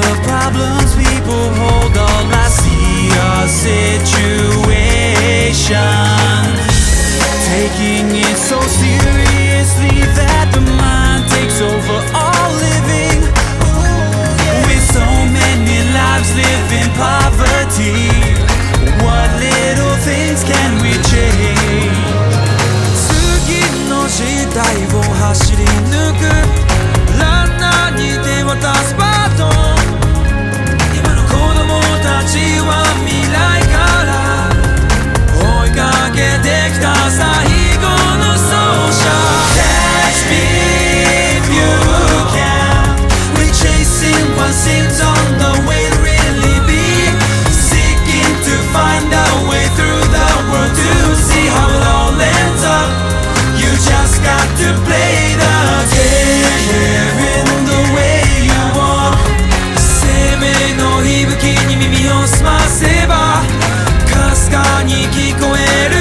the problems people hold, all I see are situations. Taking it so seriously that the mind takes over all living. With so many lives live in poverty, what little things can we change? 次の時代を走り抜くランナーに手渡すバトン。今の子供たちは未来から追いかけてきた最後の走者。 Catch me if you can. We're chasing what seems on the way to really be, seeking to find our way through the world to see how it all ends up. You just got to play the game, hearing the way you walk. 生命の息吹に耳を澄ませばかすかに聞こえる